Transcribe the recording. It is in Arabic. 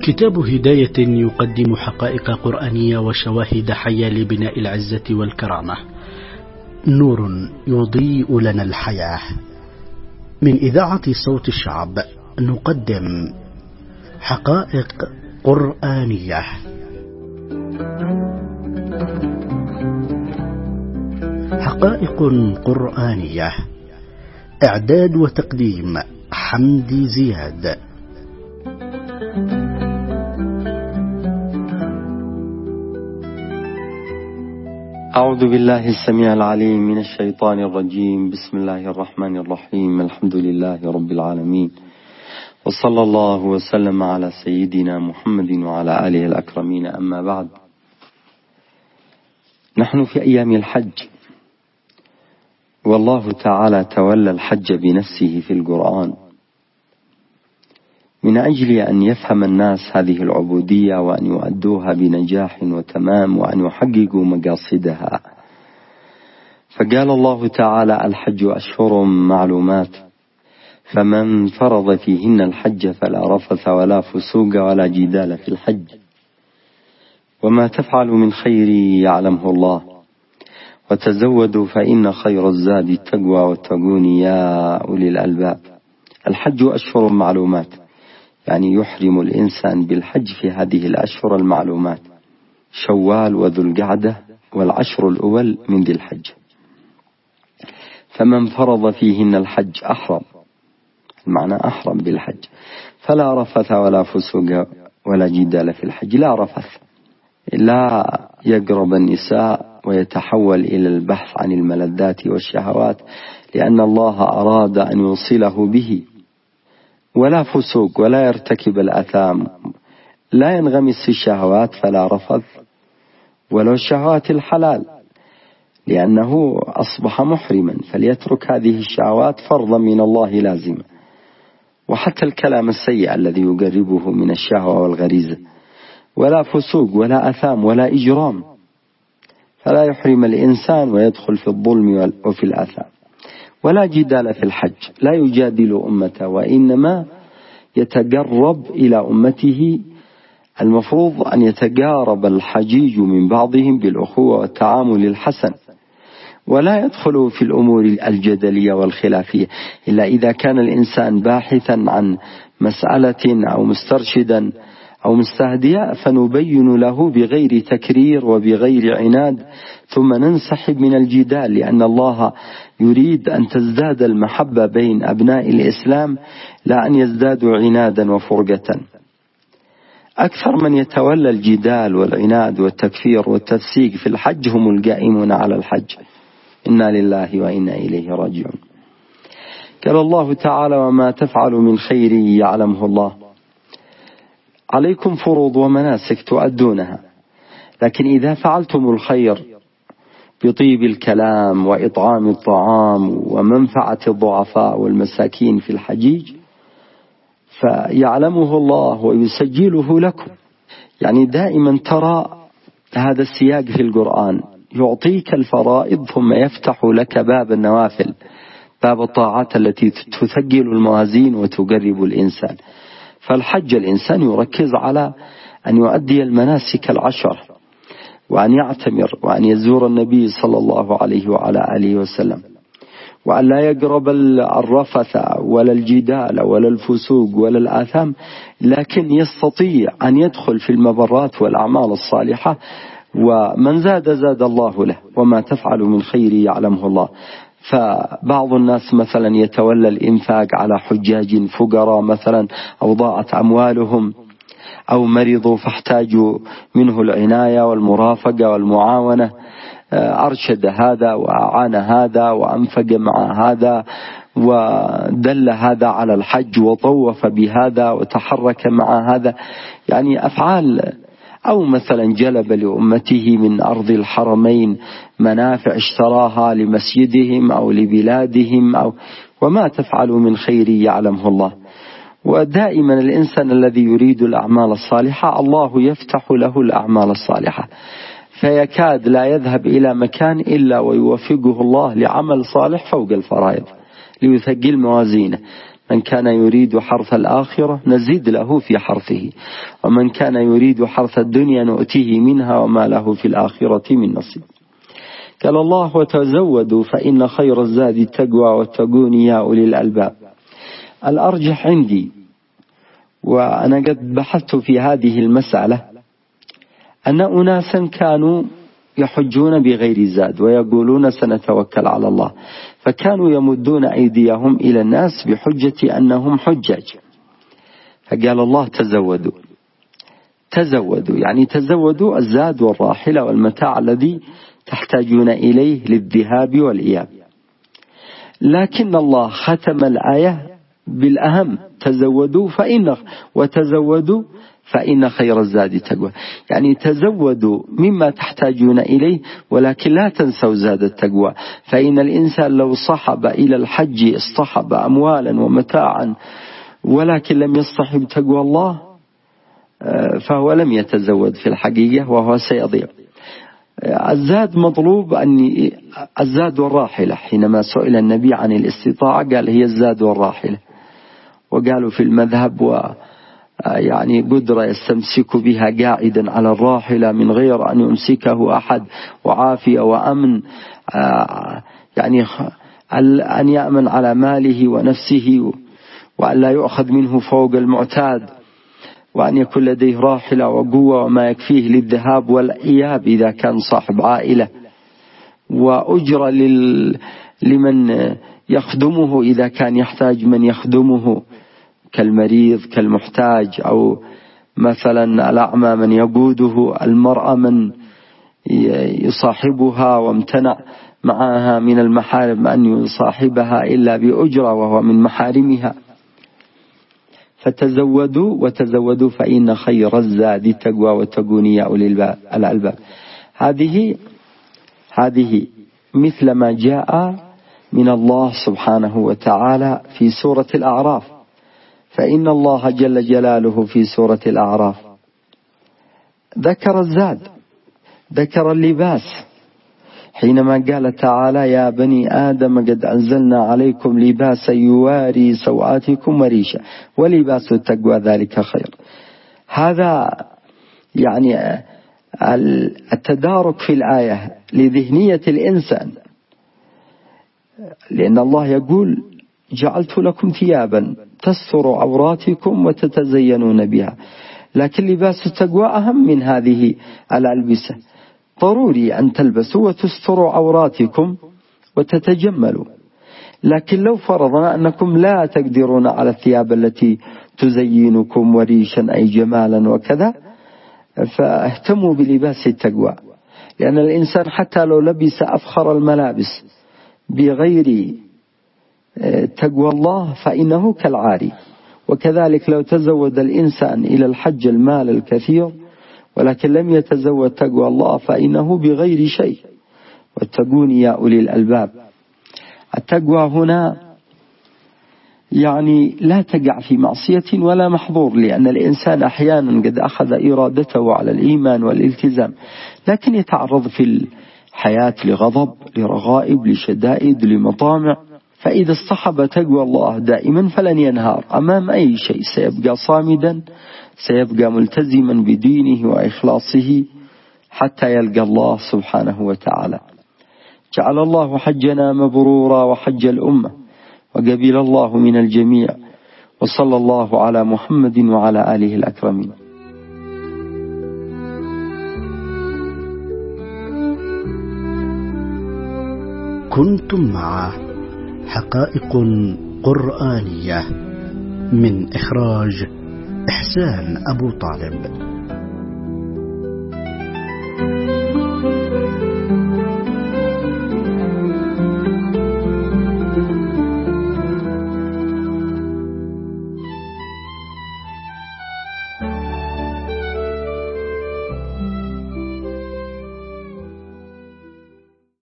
كتاب هداية يقدم حقائق قرآنية وشواهد حية لبناء العزة والكرامة. نور يضيء لنا الحياة. من إذاعة صوت الشعب نقدم حقائق قرآنية. حقائق قرآنية، إعداد وتقديم حمدي زياد. أعوذ بالله السميع العليم من الشيطان الرجيم. بسم الله الرحمن الرحيم. الحمد لله رب العالمين، وصلى الله وسلم على سيدنا محمد وعلى آله الأكرمين. أما بعد، نحن في أيام الحج، والله تعالى تولى الحج بنفسه في القرآن من أجل أن يفهم الناس هذه العبودية وأن يؤدوها بنجاح وتمام وأن يحققوا مقاصدها. فقال الله تعالى: الحج أشهر معلومات، فمن فرض فيهن الحج فلا رفث ولا فسوق ولا جدال في الحج، وما تفعل من خير يعلمه الله، وتزودوا فإن خير الزاد التقوى واتقون يا أولي الألباب. الحج أشهر معلومات، يعني يحرم الإنسان بالحج في هذه الأشهر المعلومات: شوال وذو القعدة والعشر الأول من ذي الحج. فمن فرض فيهن الحج أحرم، المعنى أحرم بالحج، فلا رفث ولا فسوق ولا جدال في الحج. لا رفث، لا يقرب النساء ويتحول إلى البحث عن الملذات والشهوات، لأن الله أراد أن يوصله به. ولا فسوق، ولا يرتكب الأثام، لا ينغمس في الشهوات، فلا رفث ولو الشهوات الحلال، لأنه أصبح محرما، فليترك هذه الشهوات فرضا من الله لازمة. وحتى الكلام السيء الذي يقربه من الشهوة والغريزة. ولا فسوق ولا أثام ولا إجرام، فلا يحرم الإنسان ويدخل في الظلم وفي الأثام. ولا جدال في الحج، لا يجادل أمته، وإنما يتقرب إلى أمته. المفروض أن يتقارب الحجيج من بعضهم بالأخوة والتعامل الحسن، ولا يدخل في الأمور الجدلية والخلافية إلا إذا كان الإنسان باحثا عن مسألة أو مسترشدا أو مستهديا، فنبين له بغير تكرير وبغير عناد، ثم ننسحب من الجدال، لأن الله يريد أن تزداد المحبة بين أبناء الإسلام، لا أن يزدادوا عنادا وفرقة. أكثر من يتولى الجدال والعناد والتكفير والتفسيق في الحج هم القائمون على الحج. إنا لله وإنا إليه راجعون. قال الله تعالى: وما تفعل من خير يعلمه الله. عليكم فروض ومناسك تؤدونها، لكن إذا فعلتم الخير بطيب الكلام وإطعام الطعام ومنفعة الضعفاء والمساكين في الحجيج فيعلمه الله ويسجله لكم. يعني دائما ترى هذا السياق في القرآن، يعطيك الفرائض ثم يفتح لك باب النوافل، باب الطاعات التي تثقل الموازين وتقرب الإنسان. فالحج الإنسان يركز على أن يؤدي المناسك العشر، وأن يعتمر، وأن يزور النبي صلى الله عليه وعلى آله وسلم، وأن لا يقرب الرفث ولا الجدال ولا الفسوق ولا الآثام، لكن يستطيع أن يدخل في المبرات والأعمال الصالحة. ومن زاد زاد الله له. وما تفعل من خير يعلمه الله. فبعض الناس مثلا يتولى الإنفاق على حجاج فقراء مثلا، أو ضاعت أموالهم، أو مرضوا فاحتاجوا منه العناية والمرافقة والمعاونة، أرشد هذا وأعان هذا وأنفق مع هذا ودل هذا على الحج وطوف بهذا وتحرك مع هذا، يعني أفعال. أو مثلا جلب لأمته من أرض الحرمين منافع اشتراها لمسجدهم أو لبلادهم وما تفعل من خير يعلمه الله. ودائما الإنسان الذي يريد الأعمال الصالحة الله يفتح له الأعمال الصالحة، فيكاد لا يذهب إلى مكان إلا ويوفقه الله لعمل صالح فوق الفرائض ليثقل موازينه. من كان يريد حرث الآخرة نزيد له في حرثه ومن كان يريد حرث الدنيا نؤتيه منها وما له في الآخرة من نصيب. قال الله وتزودوا فإن خير الزاد التقوى واتقون يا أولي الألباب. الأرجح عندي وأنا قد بحثت في هذه المسألة أن أناسا كانوا يحجون بغير زاد ويقولون سنتوكل على الله، فكانوا يمدون أيديهم إلى الناس بحجة أنهم حجاج، فقال الله تزودوا يعني تزودوا الزاد والراحلة والمتاع الذي تحتاجون إليه للذهاب والإياب. لكن الله ختم الآية بالأهم وتزودوا فإن خير الزاد التقوى، يعني تزودوا مما تحتاجون إليه ولكن لا تنسوا زاد التقوى. فإن الإنسان لو صحب إلى الحج اصطحب أموالا ومتاعا ولكن لم يصطحب تقوى الله فهو لم يتزود في الحقيقة وهو سيضيع. الزاد مطلوب أن الزاد والراحلة. حينما سئل النبي عن الاستطاعة قال هي الزاد والراحلة، وقالوا في المذهب يعني قدرة يستمسك بها قاعدا على الراحلة من غير أن يمسكه أحد، وعافية وأمن، يعني أن يأمن على ماله ونفسه وأن لا يؤخذ منه فوق المعتاد، وأن يكون لديه راحلة وقوة وما يكفيه للذهاب والإياب إذا كان صاحب عائلة، وأجر لمن يخدمه إذا كان يحتاج من يخدمه كالمريض كالمحتاج، أو مثلا الأعمى من يقوده، المرأة من يصاحبها وامتنع معها من المحارم أن يصاحبها إلا بأجرة وهو من محارمها. وتزودوا فإن خير الزاد التقوى واتقون يا أولي الألباب. هذه مثل ما جاء من الله سبحانه وتعالى في سورة الأعراف. فإن الله جل جلاله في سورة الأعراف ذكر الزاد، ذكر اللباس، حينما قال تعالى يا بني آدم قد أنزلنا عليكم لباسا يواري سوآتكم وريشا ولباس التقوى ذلك خير. هذا يعني التدارك في الآية لذهنية الإنسان، لأن الله يقول جعلت لكم ثيابا تستر عوراتكم وتتزينون بها، لكن لباس التقوى أهم من هذه الألبسة. ضروري أن تلبسوا وتستروا عوراتكم وتتجملوا، لكن لو فرضنا أنكم لا تقدرون على الثياب التي تزينكم وريشا أي جمالا وكذا، فاهتموا بلباس التقوى، لأن الإنسان حتى لو لبس أفخر الملابس بغير تقوى الله فإنه كالعاري. وكذلك لو تزود الإنسان إلى الحج المال الكثير ولكن لم يتزود تقوى الله فإنه بغير شيء. واتقون يا أولي الألباب. التقوى هنا يعني لا تقع في معصية ولا محظور، لأن الإنسان أحيانا قد أخذ إرادته على الإيمان والالتزام لكن يتعرض في الحياة لغضب، لرغائب، لشدائد، لمطامع، فإذا اصطحب تقوى الله دائما فلن ينهار أمام أي شيء، سيبقى صامدا، سيبقى ملتزما بدينه وإخلاصه حتى يلقى الله سبحانه وتعالى. جعل الله حجنا مبرورا وحج الأمة وقبل الله من الجميع، وصلى الله على محمد وعلى آله الأكرمين. كنتم مع حقائق قرآنية من إخراج إحسان أبو طالب.